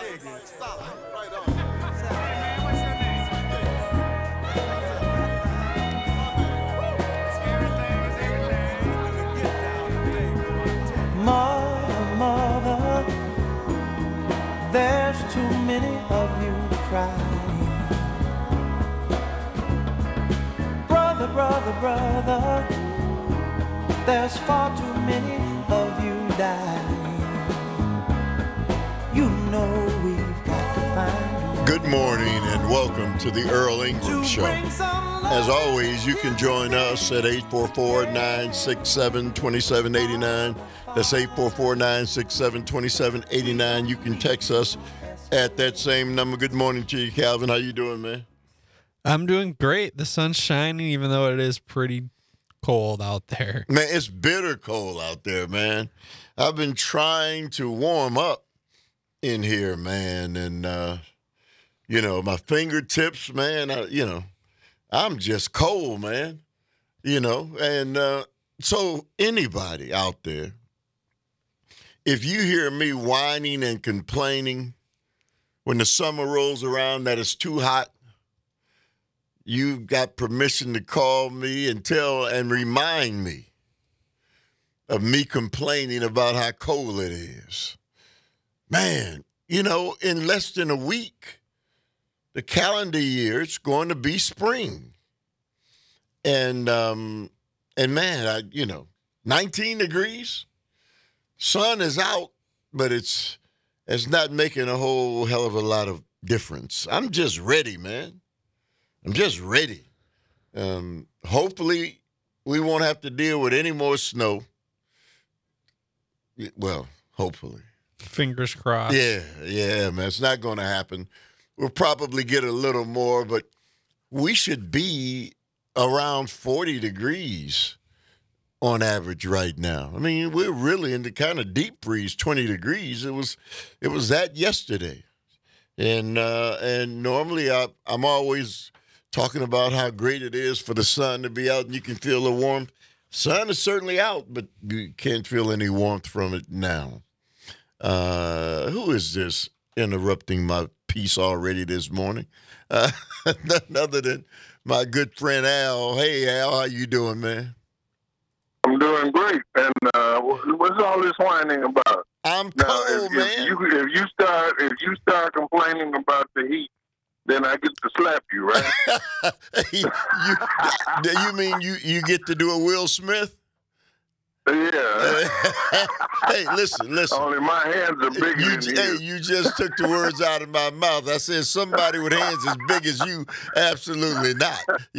Mother, mother, there's too many of you crying. Brother, brother, brother, there's far too many of you dying. You know we've got to find you. Good morning and welcome to the Earl Ingram Show. As always, you can join us at 844-967-2789. That's 844-967-2789. You can text us at that same number. Good morning to you, Calvin. How you doing, man? I'm doing great. The sun's shining, even though it is pretty cold out there. Man, it's bitter cold out there, man. I've been trying to warm up in here, man, and, my fingertips, man, I'm just cold, man, and so anybody out there, if you hear me whining and complaining when the summer rolls around that it's too hot, you got permission to call me and tell and remind me of me complaining about how cold it is. Man, in less than a week, the calendar year, it's going to be spring. And man, 19 degrees, sun is out, but it's not making a whole hell of a lot of difference. I'm just ready, man. I'm just ready. Hopefully, we won't have to deal with any more snow. Well, hopefully. Fingers crossed. Yeah, man. It's not going to happen. We'll probably get a little more, but we should be around 40 degrees on average right now. I mean, we're really in the kind of deep freeze, 20 degrees. It was that yesterday. And normally I'm always talking about how great it is for the sun to be out and you can feel the warmth. Sun is certainly out, but you can't feel any warmth from it now. Who is this interrupting my piece already this morning? Nothing other than my good friend Al. Hey, Al, how you doing, man? I'm doing great. And what's all this whining about? I'm cold, man. If you start complaining about the heat, then I get to slap you, right? You mean you get to do a Will Smith? Yeah. Hey, listen. Only my hands are bigger than you. Hey, you just took the words out of my mouth. I said somebody with hands as big as you, absolutely not.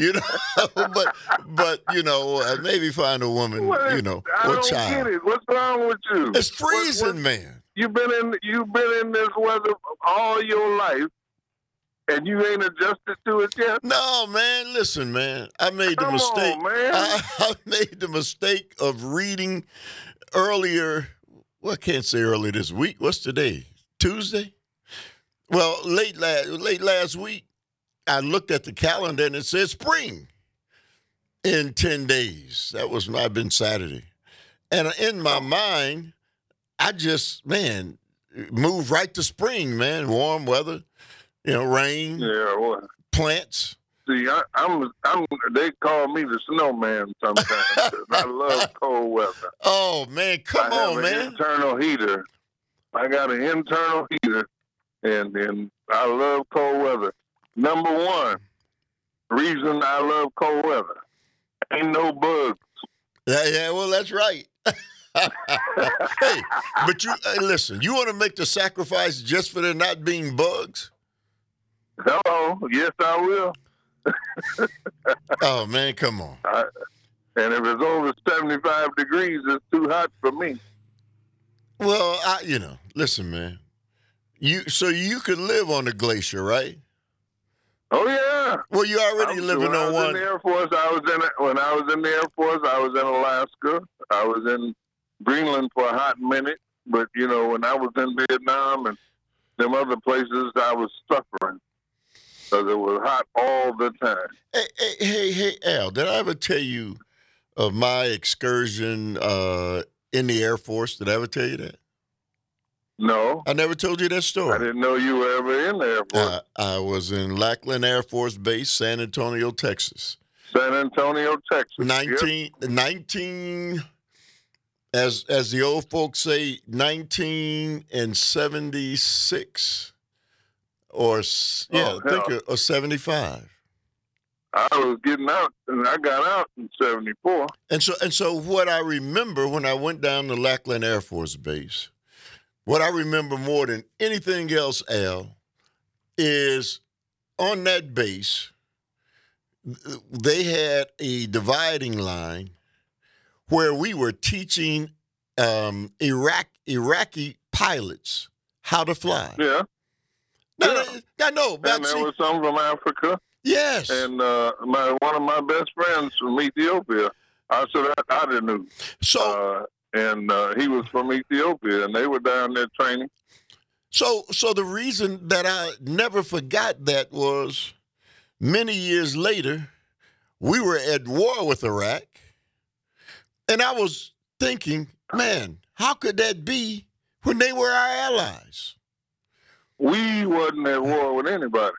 But maybe find a woman, I or don't child. get it. What's wrong with you? It's freezing, man. You've been in this weather all your life. And you ain't adjusted to it yet? No, man. Listen, man. I made the mistake. Come on, man. I made the mistake of reading earlier. Well, I can't say early this week. What's today? Tuesday? Well, late last week, I looked at the calendar and it said spring in 10 days. That was might have been Saturday. And in my mind, I just, moved right to spring, man. Warm weather. Rain, plants. See, I'm. They call me the snowman sometimes. 'Cause I love cold weather. Oh man, come on, man! Internal heater. I got an internal heater, and I love cold weather. Number one reason I love cold weather: ain't no bugs. Yeah. Well, that's right. Hey, but listen. You want to make the sacrifice just for there not being bugs? Hello, yes, I will. Oh man, come on! And if it's over 75 degrees, it's too hot for me. Well, listen, man. You could live on the glacier, right? Oh yeah. Well, you already living on one. In the Air Force, when I was in the Air Force, I was in Alaska. I was in Greenland for a hot minute, but when I was in Vietnam and them other places, I was suffering. Because it was hot all the time. Hey, Al, did I ever tell you of my excursion in the Air Force? Did I ever tell you that? No, I never told you that I story. didn't know you were ever in the Air Force. I was in Lackland Air Force Base, San Antonio, Texas. San Antonio, Texas. Yep. 19, as the old folks say, 1976 or Oh, hell. or 75. I was getting out, and I got out in 74. And so what I remember when I went down to Lackland Air Force Base, what I remember more than anything else, Al, is on that base, they had a dividing line where we were teaching Iraqi pilots how to fly. Yeah. I know. But And there was some from Africa. yes. And one of my best friends from Ethiopia, I said I didn't know. So And he was from Ethiopia, and they were down there training. So the reason that I never forgot that was many years later, we were at war with Iraq, and I was thinking, man, how could that be when they were our allies? We wasn't at war with anybody.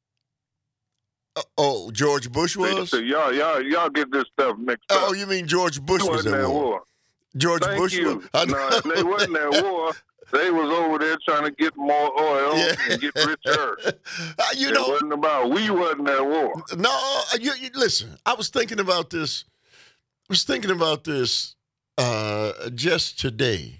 George Bush was? So y'all get this stuff mixed up. Oh, you mean George Bush We was wasn't at war? George Thank Bush you. was. I know. No, they wasn't at war. They was over there trying to get more oil and get richer. You It know, wasn't about. We wasn't at war. no. You listen. I was thinking about this. Just today.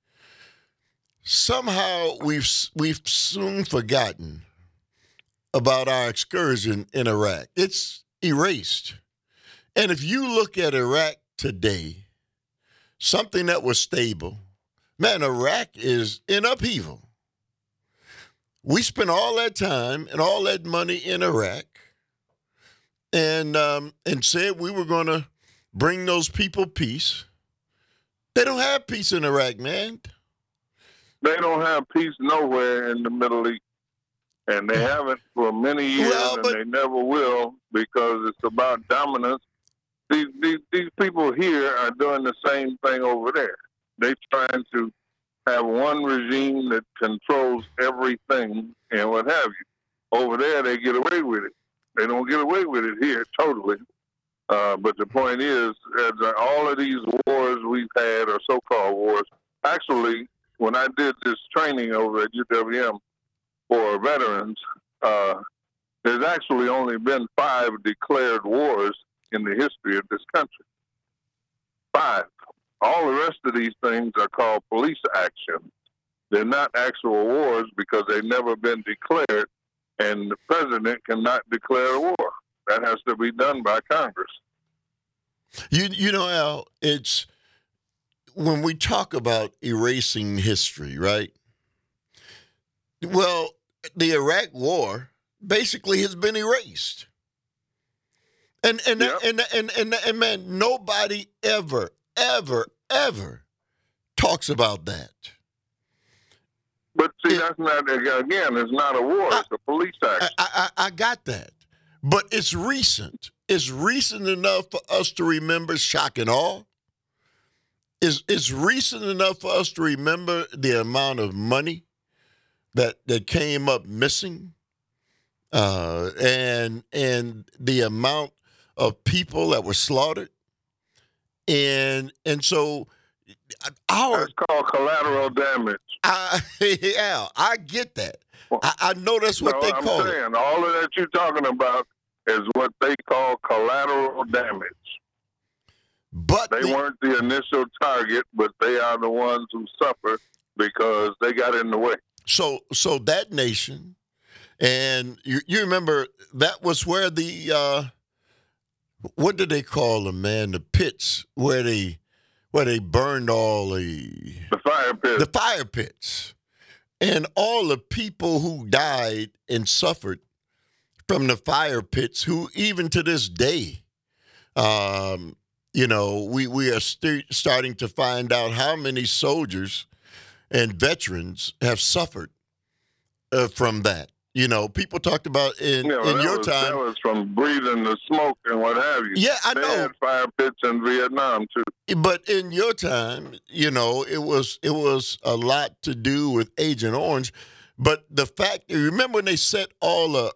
Somehow we've soon forgotten about our excursion in Iraq. It's erased. And if you look at Iraq today, something that was stable, man, Iraq is in upheaval. We spent all that time and all that money in Iraq and said we were going to bring those people peace. They don't have peace in Iraq, man. They don't have peace nowhere in the Middle East. And they haven't for many years, and they never will, because it's about dominance. These people here are doing the same thing over there. They're trying to have one regime that controls everything and what have you. Over there, they get away with it. They don't get away with it here totally. But the point is, all of these wars we've had, or so-called wars, actually, when I did this training over at UWM for veterans, there's actually only been 5 declared wars in the history of this country. 5. All the rest of these things are called police actions. They're not actual wars because they've never been declared, and the president cannot declare a war. That has to be done by Congress. You know, Al, it's when we talk about erasing history, right? Well, the Iraq War basically has been erased. And man, nobody ever talks about that. But see, that's not, again, it's not a war, it's a police action. I got that. But it's recent. It's recent enough for us to remember shock and awe. It's recent enough for us to remember the amount of money that came up missing, and the amount of people that were slaughtered, and so That's called collateral damage. Yeah, I get that. I know that's what they call it. I'm saying all of that you're talking about is what they call collateral damage. But they weren't the initial target, but they are the ones who suffer because they got in the way. So that nation, and you remember that was where the what did they call them, man? The pits where they burned all the fire pits. The fire pits. And all the people who died and suffered from the fire pits, who even to this day, we are starting to find out how many soldiers and veterans have suffered from that. You know, people talked about in your time. That was from breathing the smoke and what have you. Yeah, I they know. They had fire pits in Vietnam too. But in your time, you know, it was a lot to do with Agent Orange. But the fact, you remember when they set all the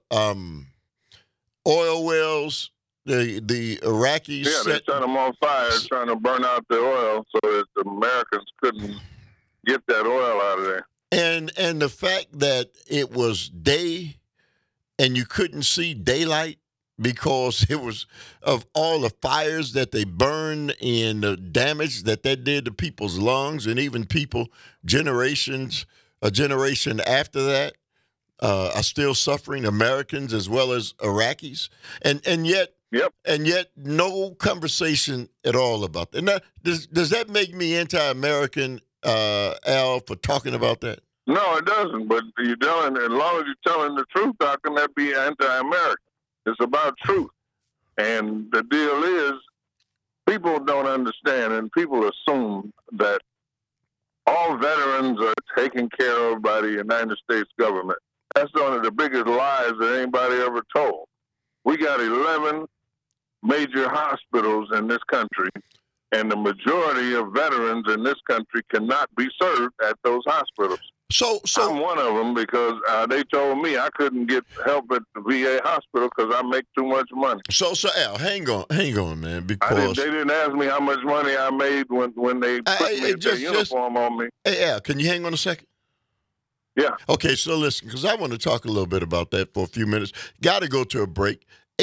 oil wells, the Iraqis? Yeah, they set them on fire, trying to burn out the oil so that the Americans couldn't get that oil out of there. And the fact that it was day and you couldn't see daylight because it was of all the fires that they burned and the damage that did to people's lungs and even a generation after that are still suffering, Americans as well as Iraqis. And yet no conversation at all about that. Now, does that make me anti-American, Al, for talking about that? No, it doesn't. But as long as you're telling the truth, how can that be anti-American? It's about truth. And the deal is, people don't understand, and people assume that all veterans are taken care of by the United States government. That's one of the biggest lies that anybody ever told. We got 11 major hospitals in this country, and the majority of veterans in this country cannot be served at those hospitals. So I'm one of them because they told me I couldn't get help at the VA hospital because I make too much money. So Al, hang on, man, because they didn't ask me how much money I made when they put their uniform on me. Hey, Al, can you hang on a second? Yeah. Okay, so listen, because I want to talk a little bit about that for a few minutes. Got to go to a break.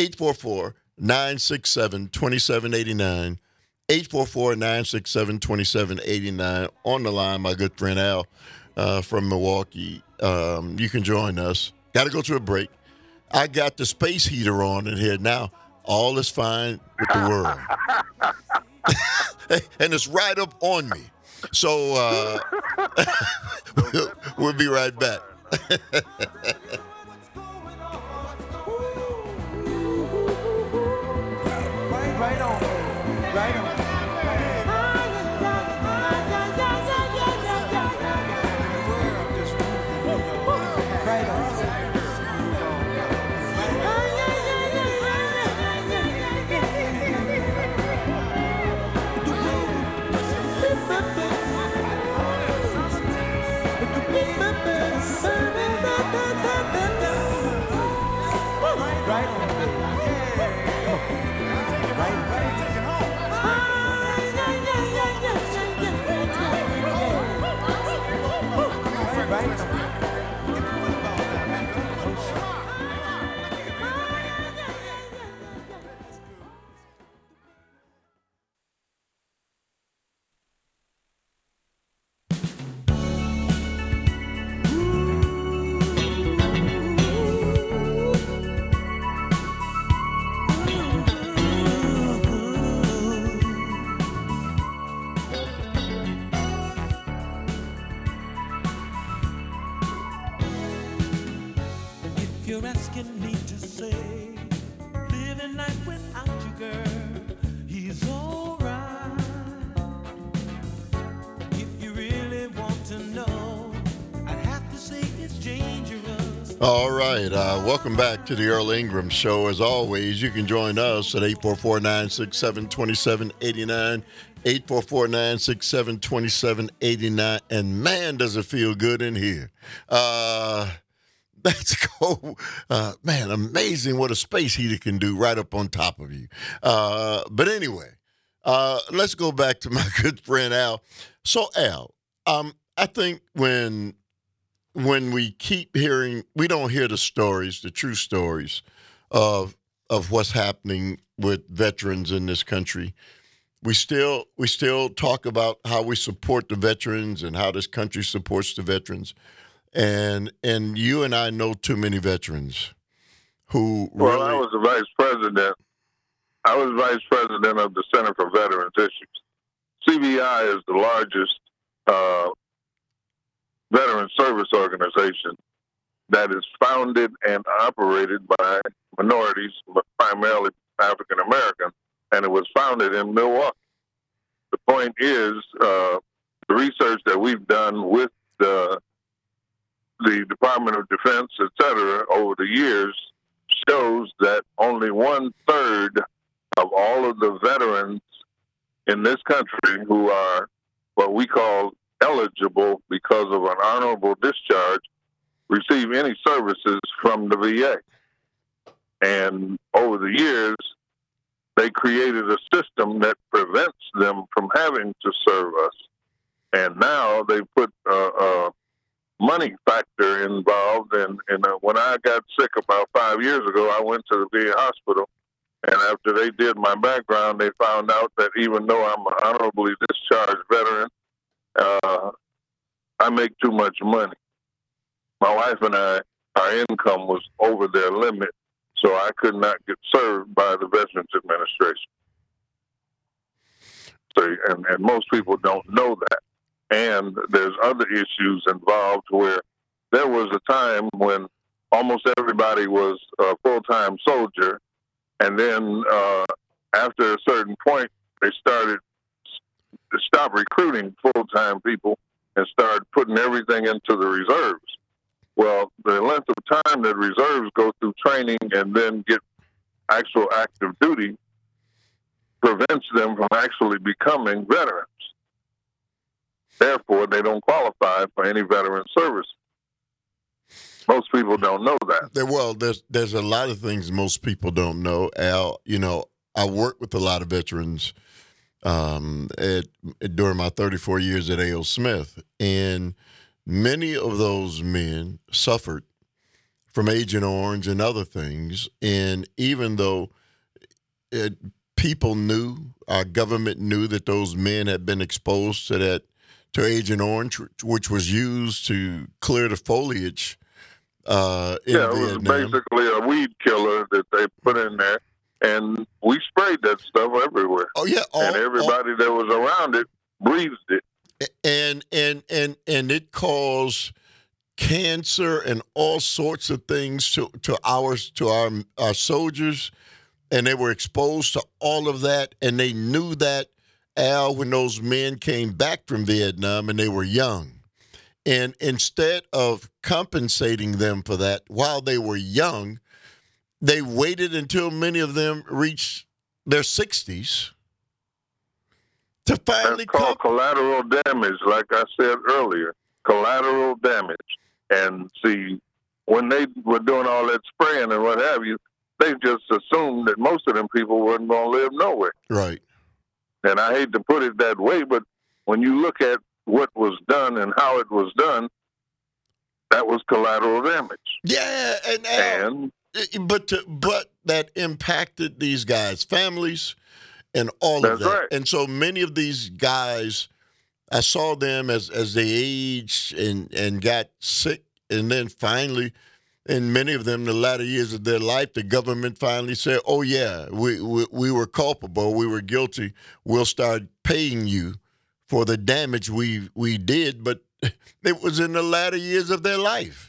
844-967-2789. 844-967-2789. On the line, my good friend Al. From Milwaukee. You can join us. Got to go to a break. I got the space heater on in here now. All is fine with the world. And it's right up on me. So we'll be right back. Right on. Right on. All right. Welcome back to the Earl Ingram Show. As always, you can join us at 844-967-2789, 844-967-2789. And man, does it feel good in here. Let's go. Man, amazing what a space heater can do right up on top of you. But anyway, let's go back to my good friend Al. So, Al, I think when we keep hearing, we don't hear the stories, the true stories of what's happening with veterans in this country. We still talk about how we support the veterans and how this country supports the veterans. And you and I know too many veterans who Well, I was the vice president. I was vice president of the Center for Veterans Issues. CVI is the largest veteran service organization that is founded and operated by minorities, but primarily African American, and it was founded in Milwaukee. The point is, the research that we've done with the the Department of Defense, et cetera, over the years shows that only 1/3 of all of the veterans in this country who are what we call eligible because of an honorable discharge receive any services from the VA. And over the years, they created a system that prevents them from having to serve us. And now they put a money factor involved. And when I got sick about 5 years ago, I went to the VA hospital. And after they did my background, they found out that even though I'm an honorably discharged veteran, I make too much money. My wife and I, our income was over their limit, so I could not get served by the Veterans Administration. So, and most people don't know that. And there's other issues involved where there was a time when almost everybody was a full-time soldier, and then after a certain point, they started to stop recruiting full-time people and start putting everything into the reserves. Well, the length of time that reserves go through training and then get actual active duty prevents them from actually becoming veterans. Therefore, they don't qualify for any veteran service. Most people don't know that. Well, there's a lot of things most people don't know, Al. You know, I work with a lot of veterans during my 34 years at A.O. Smith, and many of those men suffered from Agent Orange and other things. And even though people knew, our government knew that those men had been exposed to Agent Orange, which was used to clear the foliage in Vietnam. It was basically a weed killer that they put in there, and we sprayed that stuff everywhere. Oh yeah, and everybody that was around it breathed it. And it caused cancer and all sorts of things to our soldiers, and they were exposed to all of that, and they knew that, Al, when those men came back from Vietnam and they were young. And instead of compensating them for that while they were young, they waited until many of them reached their 60s to finally That's called collateral damage, like I said earlier. Collateral damage. And see, when they were doing all that spraying and what have you, they just assumed that most of them people weren't going to live nowhere. Right. And I hate to put it that way, but when you look at what was done and how it was done, that was collateral damage. Yeah, but that impacted these guys' families and all of that. Right. And so many of these guys, I saw them as they aged and got sick, and then finally, in many of them, the latter years of their life, the government finally said, "Oh yeah, we were culpable, we were guilty. We'll start paying you for the damage we did." But it was in the latter years of their life,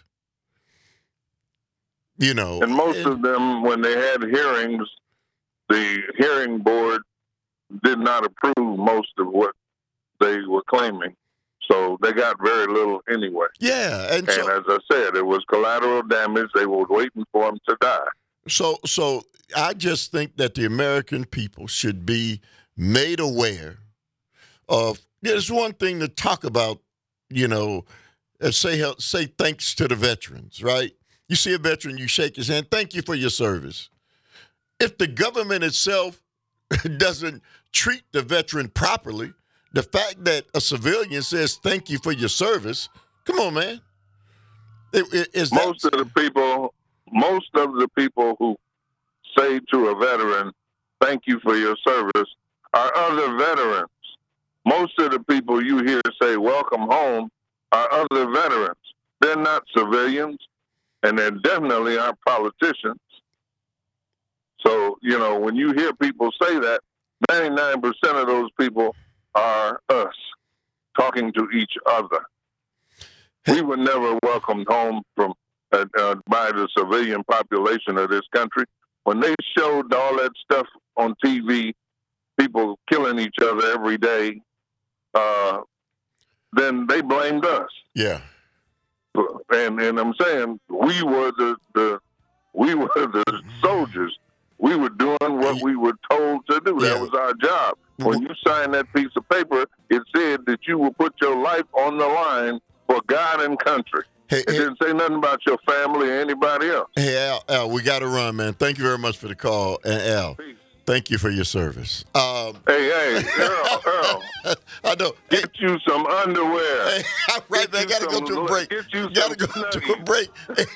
you know. And most of them, when they had hearings, the hearing board did not approve most of what they were claiming. So they got very little anyway. Yeah. And as I said, it was collateral damage. They were waiting for them to die. So I just think that the American people should be made aware of, there's one thing to talk about, you know, say thanks to the veterans, right? You see a veteran, you shake his hand, thank you for your service. If the government itself doesn't treat the veteran properly, the fact that a civilian says thank you for your service, come on, man. Most of the people who say to a veteran, thank you for your service, are other veterans. Most of the people you hear say welcome home are other veterans. They're not civilians, and they definitely aren't politicians. So, you know, when you hear people say that, 99% of those people are us talking to each other. We were never welcomed home from by the civilian population of this country. When they showed all that stuff on TV, people killing each other every day, then they blamed us. Yeah. And I'm saying we were the soldiers. We were doing what we were told to do. Yeah. That was our job. When you signed that piece of paper, it said that you will put your life on the line for God and country. Hey, It didn't say nothing about your family or anybody else. hey, Al, we got to run, man. Thank you very much for the call. And Al, Peace. thank you for your service. Hey, Earl, I know. get you some underwear. Hey, all right, man. Get Got to you go to a some- break. get you Got to some go to a Snuggies. break.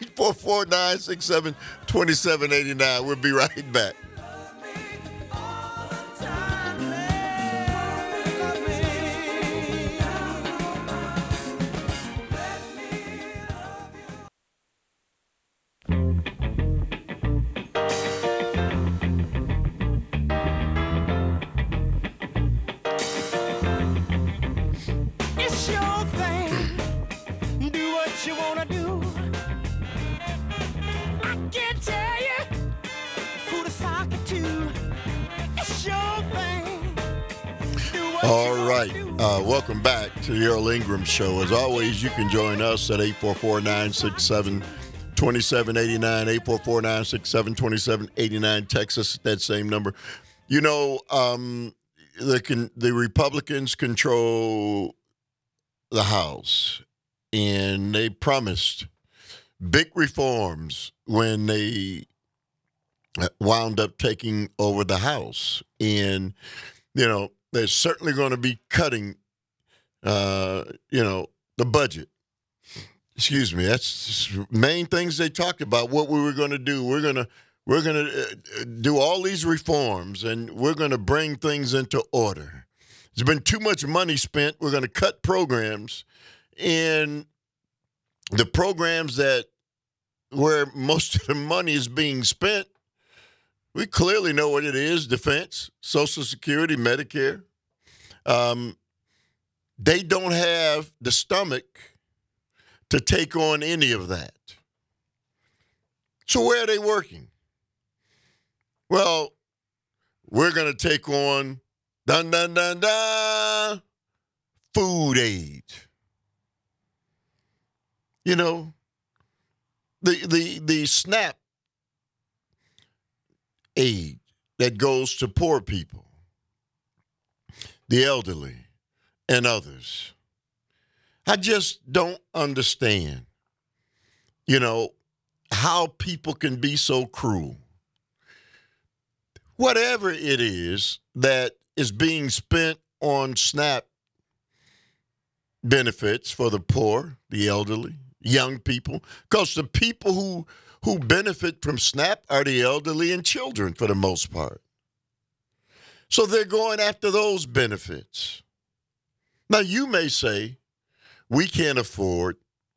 844-967-2789. We'll be right back. It's your thing. Do what you wanna do. I can't tell you who to sock it to. It's your thing. Do what All you right. wanna do. Welcome back to the Earl Ingram Show. As always, you can join us at 844-967-2789, 844-967-2789. Text us at that same number. You know, the Republicans control the House, and they promised big reforms when they wound up taking over the House. And, you know, they're certainly going to be cutting, the budget. Excuse me. That's main things they talked about. What we were going to do. We're going to do all these reforms, and we're going to bring things into order. There's been too much money spent. We're going to cut programs, and the programs that where most of the money is being spent, we clearly know what it is: defense, Social Security, Medicare. They don't have the stomach to take on any of that. So where are they working? Well, we're going to take on food aid. You know, the SNAP aid that goes to poor people, the elderly, and others. I just don't understand, how people can be so cruel. Whatever it is that is being spent on SNAP benefits for the poor, the elderly, young people, because the people who benefit from SNAP are the elderly and children for the most part. So they're going after those benefits. Now, you may say, we can't afford,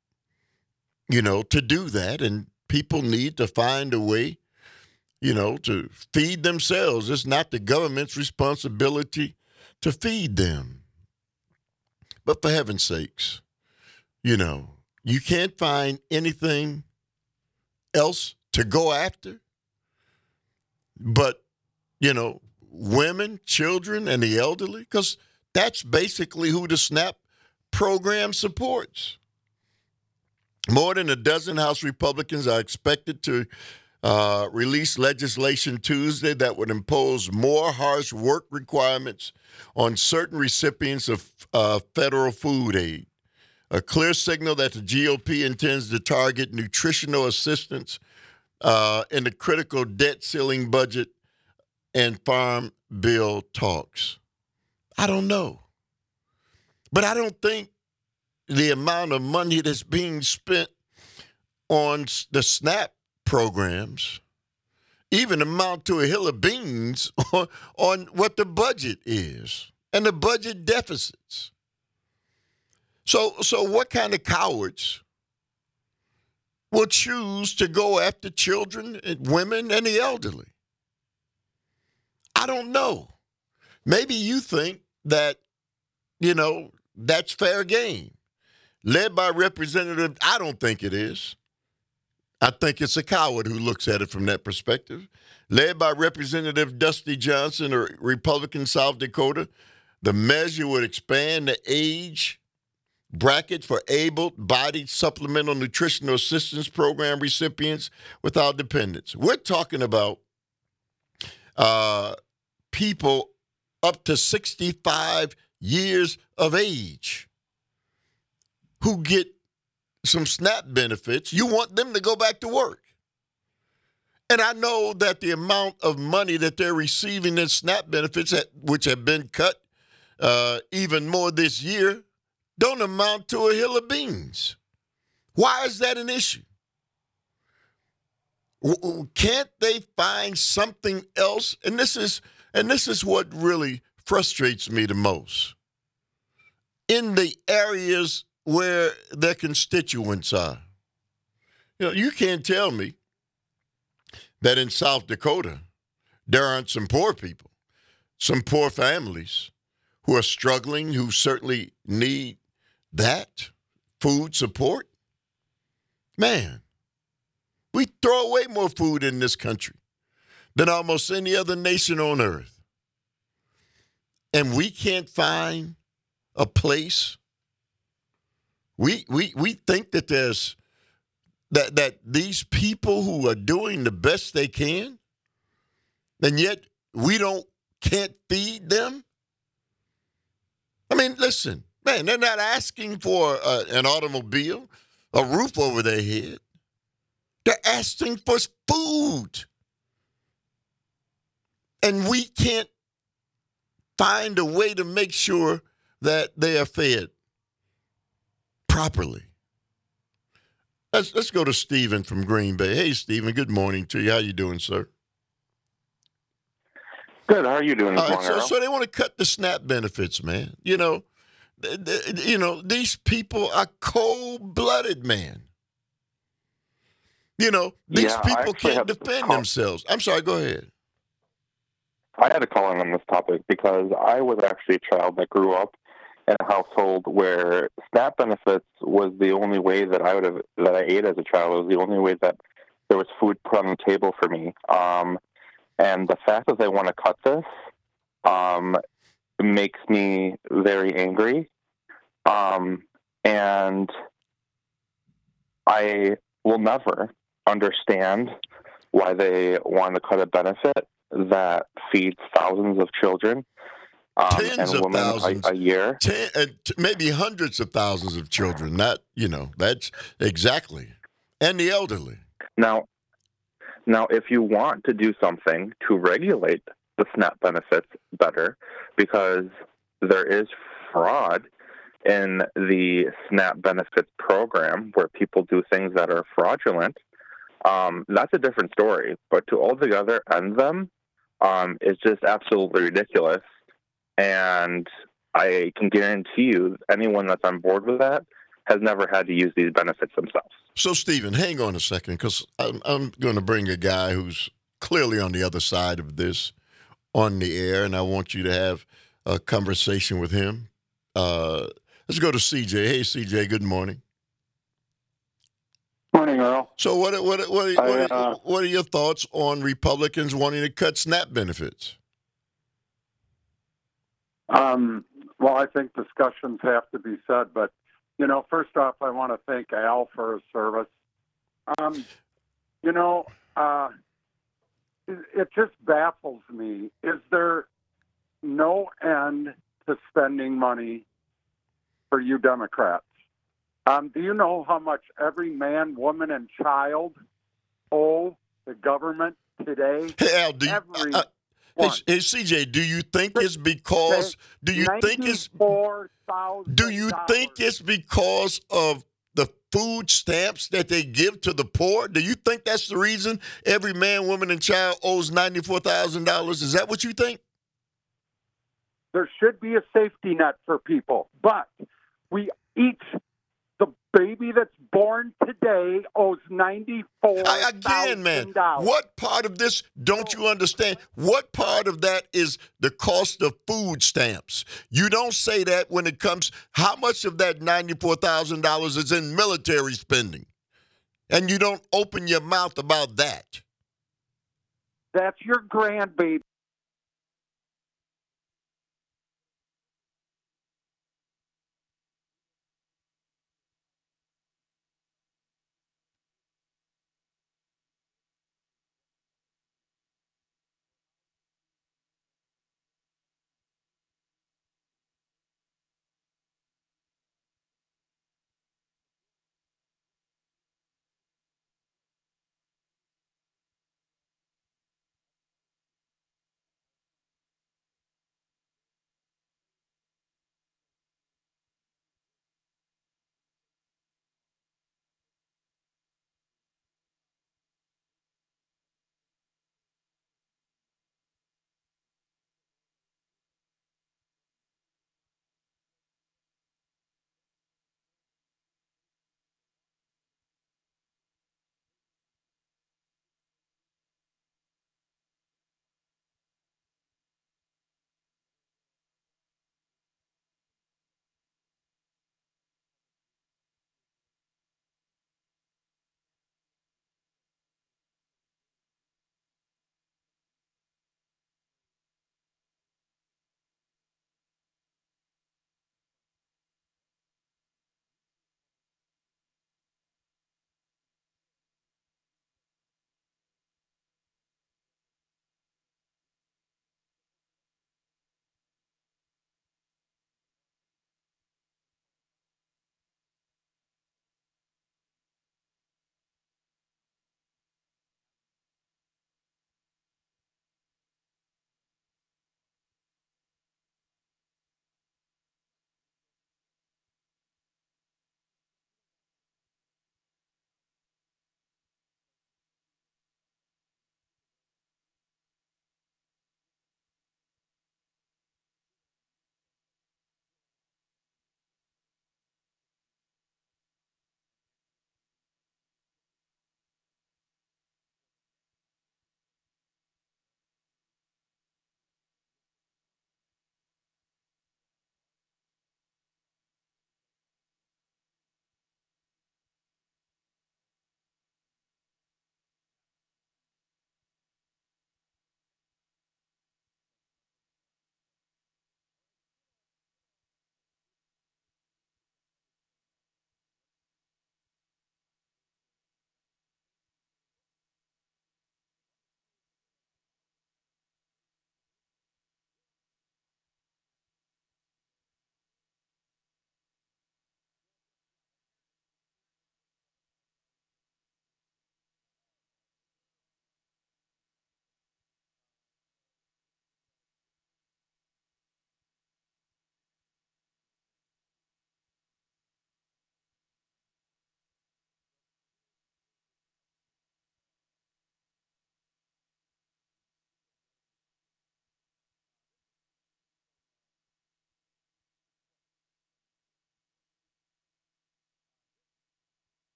to do that, and people need to find a way, to feed themselves. It's not the government's responsibility to feed them. But for heaven's sakes, you can't find anything else to go after but, women, children, and the elderly, because that's basically who the SNAP program supports. More than a dozen House Republicans are expected to release legislation Tuesday that would impose more harsh work requirements on certain recipients of federal food aid. A clear signal that the GOP intends to target nutritional assistance in the critical debt ceiling budget and farm bill talks. I don't know. But I don't think the amount of money that's being spent on the SNAP programs even amount to a hill of beans on what the budget is and the budget deficits. So what kind of cowards will choose to go after children and women and the elderly? I don't know. Maybe you think that, that's fair game. Led by Representative, I don't think it is. I think it's a coward who looks at it from that perspective. Led by Representative Dusty Johnson, a Republican, South Dakota, the measure would expand the age bracket for able-bodied supplemental nutritional assistance program recipients without dependents. We're talking about people up to 65 years of age who get some SNAP benefits. You want them to go back to work. And I know that the amount of money that they're receiving in SNAP benefits, which have been cut even more this year, don't amount to a hill of beans. Why is that an issue? Can't they find something else? And this is what really frustrates me the most. In the areas where their constituents are. You can't tell me that in South Dakota there aren't some poor people, some poor families who are struggling, who certainly need that food support. Man, we throw away more food in this country than almost any other nation on earth. And we can't find a place. We think that there's that these people who are doing the best they can, and yet we can't feed them. I mean, listen, man, they're not asking for an automobile, a roof over their head. They're asking for food. And we can't find a way to make sure that they are fed properly. Let's go to Stephen from Green Bay. Hey, Stephen, good morning to you. How you doing, sir? Good. How are you doing this morning, Earl? So they want to cut the SNAP benefits, man. These people are cold-blooded, man. These people can't defend themselves. I'm sorry, go ahead. I had a call in on this topic because I was actually a child that grew up in a household where SNAP benefits was the only way that I ate as a child. It was the only way that there was food put on the table for me. And the fact that they want to cut this makes me very angry. And I will never understand why they want to cut a benefit that feeds thousands of children tens and of women thousands a year. Maybe hundreds of thousands of children. That's exactly. And the elderly. Now, if you want to do something to regulate the SNAP benefits better, because there is fraud in the SNAP benefits program where people do things that are fraudulent, that's a different story. But to altogether end them is just absolutely ridiculous. And I can guarantee you anyone that's on board with that has never had to use these benefits themselves. So, Stephen, hang on a second, because I'm going to bring a guy who's clearly on the other side of this on the air, and I want you to have a conversation with him. Let's go to CJ. Hey, CJ, good morning. Morning, Earl. So what are your thoughts on Republicans wanting to cut SNAP benefits? Well, I think discussions have to be said, but, first off, I want to thank Al for his service. It just baffles me. Is there no end to spending money for you Democrats? Do you know how much every man, woman, and child owe the government today? Hey, Al, Hey, CJ, do you think it's because of the food stamps that they give to the poor? Do you think that's the reason every man, woman, and child owes $94,000? Is that what you think? There should be a safety net for people, but the baby that's born today owes $94,000. Again, man, what part of this don't you understand? What part of that is the cost of food stamps? You don't say that when it comes, how much of that $94,000 is in military spending? And you don't open your mouth about that. That's your grandbaby.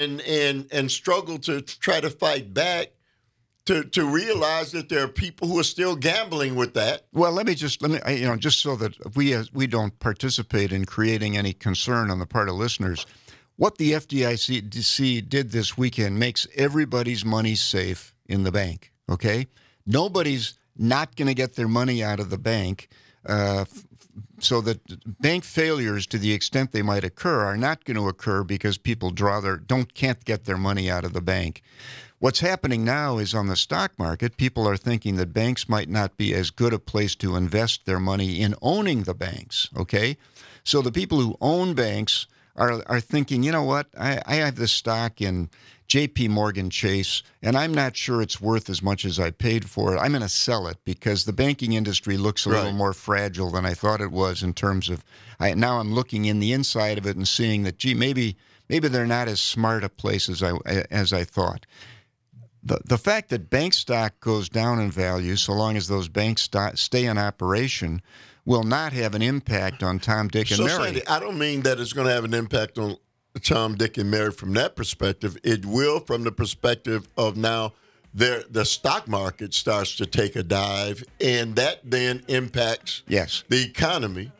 and struggle to try to fight back to realize that there are people who are still gambling with that. Well, let me just so that we don't participate in creating any concern on the part of listeners. What the FDIC did this weekend makes everybody's money safe in the bank. Okay, nobody's not going to get their money out of the bank. So that bank failures, to the extent they might occur, are not going to occur because people can't get their money out of the bank. What's happening now is on the stock market, people are thinking that banks might not be as good a place to invest their money in owning the banks. Okay, so the people who own banks are thinking, you know what, I have this stock in J.P. Morgan Chase, and I'm not sure it's worth as much as I paid for it. I'm going to sell it because the banking industry looks a little more fragile than I thought it was in terms of. Now I'm looking in the inside of it and seeing that, maybe they're not as smart a place as I thought. The fact that bank stock goes down in value, so long as those banks stay in operation, will not have an impact on Tom, Dick, and Mary. Sandy, I don't mean that it's going to have an impact on Tom, Dick, and Mary from that perspective. It will from the perspective of now the stock market starts to take a dive, and that then impacts the economy.